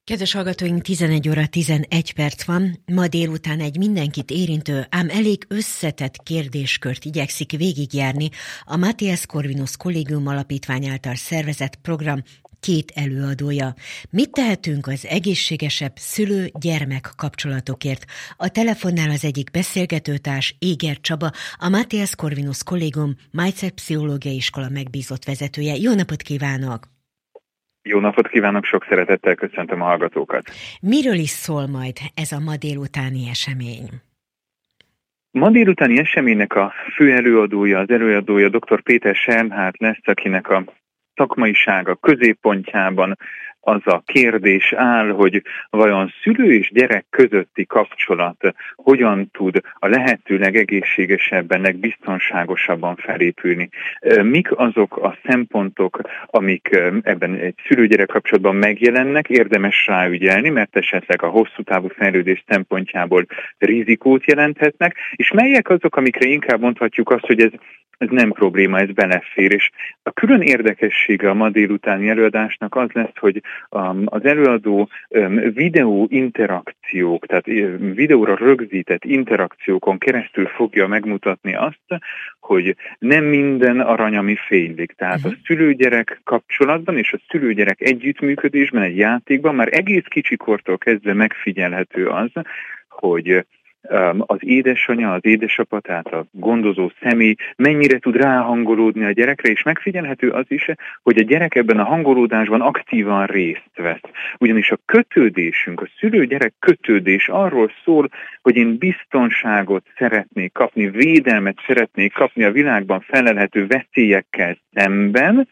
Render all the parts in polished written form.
Kedves hallgatóink, 11 óra 11 perc van. Ma délután egy mindenkit érintő, ám elég összetett kérdéskört igyekszik végigjárni a Matthias Corvinus Kollégium Alapítvány által szervezett program két előadója. Mit tehetünk az egészségesebb szülő-gyermek kapcsolatokért? A telefonnál az egyik beszélgetőtárs, Éger Csaba, a Matthias Corvinus Kollégium Mindset Pszichológiai Iskola megbízott vezetője. Jó napot kívánok! Jó napot kívánok, sok szeretettel köszöntöm a hallgatókat. Miről is szól majd ez a ma délutáni esemény? Ma délutáni eseménynek a fő előadója, az előadója dr. Péter Sernhardt lesz, akinek a szakmaisága középpontjában az a kérdés áll, hogy vajon szülő és gyerek közötti kapcsolat hogyan tud a lehető legegészségesebben, legbiztonságosabban felépülni. Mik azok a szempontok, amik ebben egy szülő-gyerek kapcsolatban megjelennek, érdemes ráügyelni, mert esetleg a hosszú távú fejlődés szempontjából rizikót jelenthetnek, és melyek azok, amikre inkább mondhatjuk azt, hogy ez nem probléma, ez belefér. És a külön érdekessége a ma délutáni előadásnak az lesz, hogy az előadó videó interakciók, tehát videóra rögzített interakciókon keresztül fogja megmutatni azt, hogy nem minden arany, ami fénylik. Tehát a szülő-gyerek kapcsolatban és a szülő-gyerek együttműködésben, egy játékban már egész kicsikortól kezdve megfigyelhető az, hogy az édesanya, az édesapa, tehát a gondozó személy mennyire tud ráhangolódni a gyerekre, és megfigyelhető az is, hogy a gyerek ebben a hangolódásban aktívan részt vesz. Ugyanis a kötődésünk, a szülő-gyerek kötődés arról szól, hogy én biztonságot szeretnék kapni, védelmet szeretnék kapni a világban felelhető veszélyekkel szemben,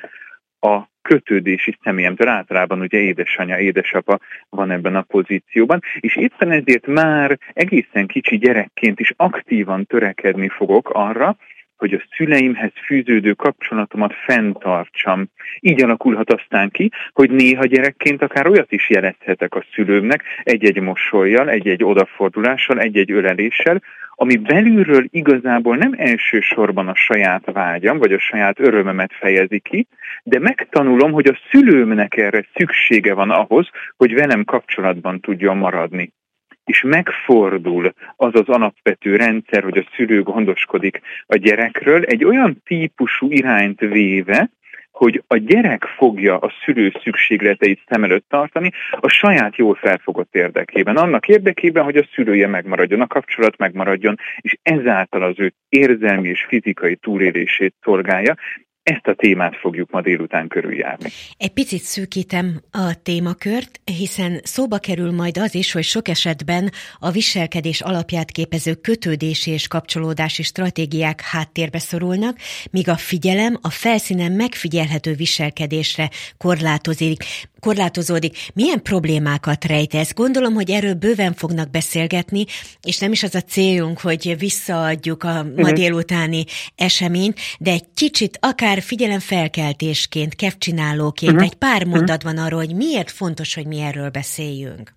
a kötődési személyemtől, általában ugye édesanyja, édesapa van ebben a pozícióban, és éppen ezért már egészen kicsi gyerekként is aktívan törekedni fogok arra, hogy a szüleimhez fűződő kapcsolatomat fenntartsam. Így alakulhat aztán ki, hogy néha gyerekként akár olyat is jelezhetek a szülőmnek, egy-egy mosollyal, egy-egy odafordulással, egy-egy öleléssel, ami belülről igazából nem elsősorban a saját vágyam, vagy a saját örömömet fejezi ki, de megtanulom, hogy a szülőmnek erre szüksége van ahhoz, hogy velem kapcsolatban tudjon maradni. És megfordul az az alapvető rendszer, hogy a szülő gondoskodik a gyerekről, egy olyan típusú irányt véve, hogy a gyerek fogja a szülő szükségleteit szem előtt tartani a saját jól felfogott érdekében. Annak érdekében, hogy a szülője megmaradjon, a kapcsolat megmaradjon, és ezáltal az ő érzelmi és fizikai túlélését szolgálja. Ezt a témát fogjuk ma délután körüljárni. Egy picit szűkítem a témakört, hiszen szóba kerül majd az is, hogy sok esetben a viselkedés alapját képező kötődési és kapcsolódási stratégiák háttérbe szorulnak, míg a figyelem a felszínen megfigyelhető viselkedésre korlátozódik. Milyen problémákat rejt ez? Gondolom, hogy erről bőven fognak beszélgetni, és nem is az a céljunk, hogy visszaadjuk a ma délutáni eseményt, de egy kicsit akár figyelemfelkeltésként, kedvcsinálóként egy pár mondat van arról, hogy miért fontos, hogy mi erről beszéljünk.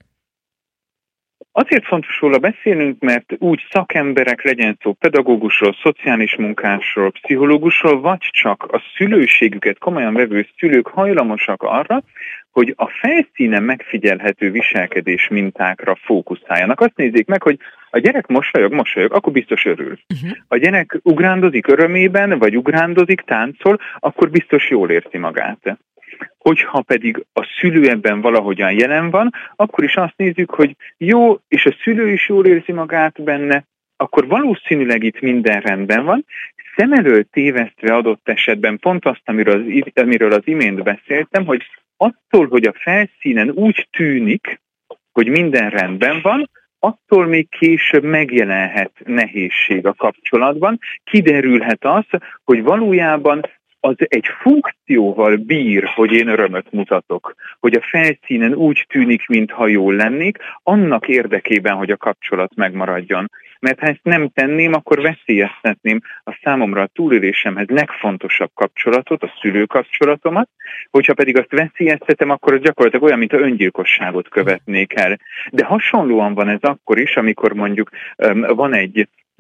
Azért fontos róla beszélnünk, mert úgy szakemberek, legyen szó pedagógusról, szociális munkásról, pszichológusról, vagy csak a szülőségüket komolyan vevő szülők hajlamosak arra, hogy a felszínen megfigyelhető viselkedés mintákra fókuszáljanak. Azt nézzék meg, hogy a gyerek mosolyog, akkor biztos örül. A gyerek ugrándozik örömében, vagy ugrándozik, táncol, akkor biztos jól érzi magát. Hogyha pedig a szülő ebben valahogyan jelen van, akkor is azt nézzük, hogy jó, és a szülő is jól érzi magát benne, akkor valószínűleg itt minden rendben van, szem elől tévesztve adott esetben pont azt, amiről az imént beszéltem, hogy attól, hogy a felszínen úgy tűnik, hogy minden rendben van, attól még később megjelenhet nehézség a kapcsolatban, kiderülhet az, hogy valójában az egy funkcióval bír, hogy én örömöt mutatok, hogy a felszínen úgy tűnik, mintha jól lennék, annak érdekében, hogy a kapcsolat megmaradjon. Mert ha ezt nem tenném, akkor veszélyeztetném a számomra a túlélésemhez legfontosabb kapcsolatot, a szülőkapcsolatomat, hogyha pedig azt veszélyeztetem, akkor az gyakorlatilag olyan, mint a öngyilkosságot követnék el. De hasonlóan van ez akkor is, amikor mondjuk van egy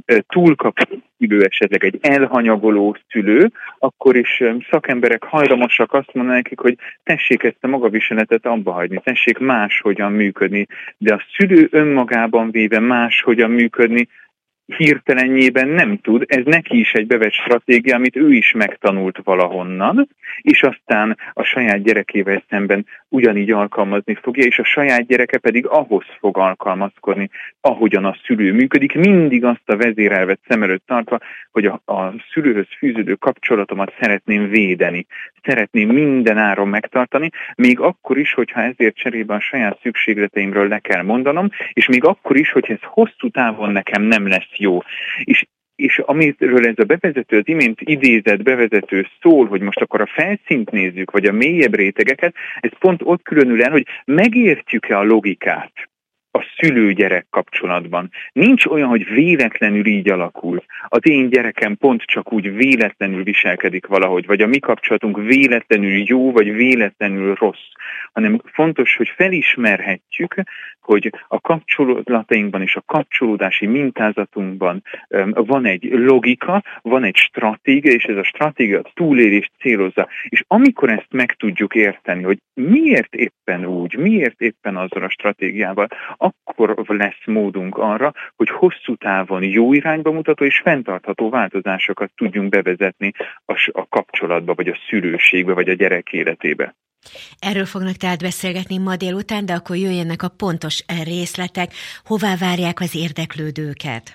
túlkapó szülő, esetleg egy elhanyagoló szülő, akkor is szakemberek hajlamosak azt mondani nekik, hogy tessék ezt a magaviseletet abba hagyni, tessék máshogyan működni, de a szülő önmagában véve máshogyan működni hirtelenjében nem tud, ez neki is egy bevett stratégia, amit ő is megtanult valahonnan, és aztán a saját gyerekével szemben ugyanígy alkalmazni fogja, és a saját gyereke pedig ahhoz fog alkalmazkodni, ahogyan a szülő működik, mindig azt a vezérelvet szem előtt tartva, hogy a szülőhöz fűződő kapcsolatomat szeretném védeni, szeretném minden áron megtartani, még akkor is, hogyha ezért cserébe a saját szükségleteimről le kell mondanom, és még akkor is, hogy ez hosszú távon nekem nem lesz jó. És amiről ez a bevezető, az imént idézett bevezető szól, hogy most akkor a felszínt nézzük, vagy a mélyebb rétegeket, ez pont ott különül el, hogy megértjük-e a logikát a szülő-gyerek kapcsolatban. Nincs olyan, hogy véletlenül így alakul. Az én gyerekem pont csak úgy véletlenül viselkedik valahogy, vagy a mi kapcsolatunk véletlenül jó, vagy véletlenül rossz, hanem fontos, hogy felismerhetjük, hogy a kapcsolatainkban és a kapcsolódási mintázatunkban van egy logika, van egy stratégia, és ez a stratégia a túlélést célozza. És amikor ezt meg tudjuk érteni, hogy miért éppen úgy, miért éppen azzal a stratégiával, akkor lesz módunk arra, hogy hosszú távon jó irányba mutató és fenntartható változásokat tudjunk bevezetni a kapcsolatba, vagy a szülőségbe, vagy a gyerek életébe. Erről fognak tehát beszélgetni ma délután, de akkor jöjjenek a pontos részletek, hová várják az érdeklődőket?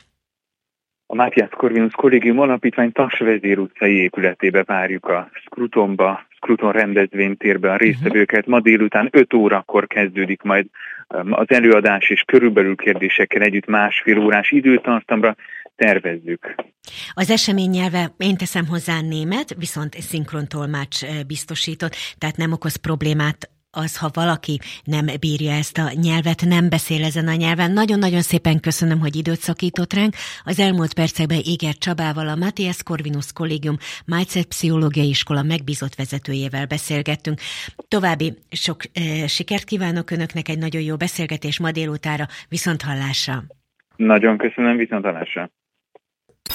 A Matthias Corvinus Kollégium Alapítvány Taksvezér utcai épületébe várjuk a Scruton rendezvénytérbe a résztvevőket. Ma délután 5 órakor kezdődik majd az előadás, és körülbelül kérdésekkel együtt 1,5 órás időtartamra tervezzük. Az esemény nyelve, én teszem hozzá, német, viszont szinkrontolmács biztosított, tehát nem okoz problémát az, ha valaki nem bírja ezt a nyelvet, nem beszél ezen a nyelven. Nagyon-nagyon szépen köszönöm, hogy időt szakított ránk. Az elmúlt percekben Éger Csabával, a Matthias Corvinus Kollégium Mindset Pszichológiai Iskola megbízott vezetőjével beszélgettünk. További sok sikert kívánok Önöknek, egy nagyon jó beszélgetés ma délutánra, viszonthallásra. Nagyon köszönöm, viszonthallásra.